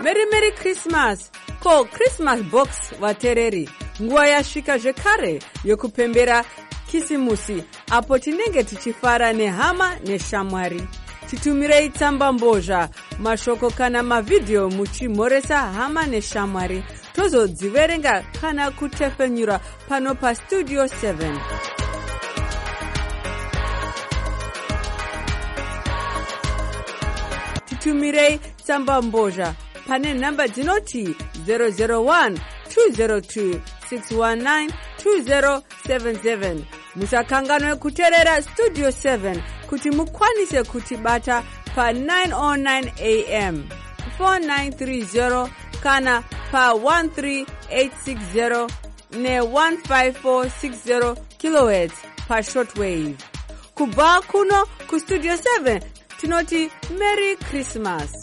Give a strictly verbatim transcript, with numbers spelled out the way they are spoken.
Merry Merry Christmas. Ko Christmas box watereri. Nguwa yasvika zvekare yokupembera Kisimusi apo tinenge tichifara nehama neshamwari. Titumirei tsamba mbozha, mashoko kana mavideo muchimhoresa hama neshamwari. Tozodziverenga kana kutefenyura pano pa Studio seven. Titumirei tsamba mbozha pane namba dzinoti zero zero one two zero two six one nine two zero seven seven. Musakanganwe kuteerera Studio seven kuti mukwanise kutibata pa nine oh nine a m four nine three zero kana pa one three eight six zero ne one five four six zero kilohertz pa shortwave. Kubva kuno ku Studio seven tinoti Merry Christmas.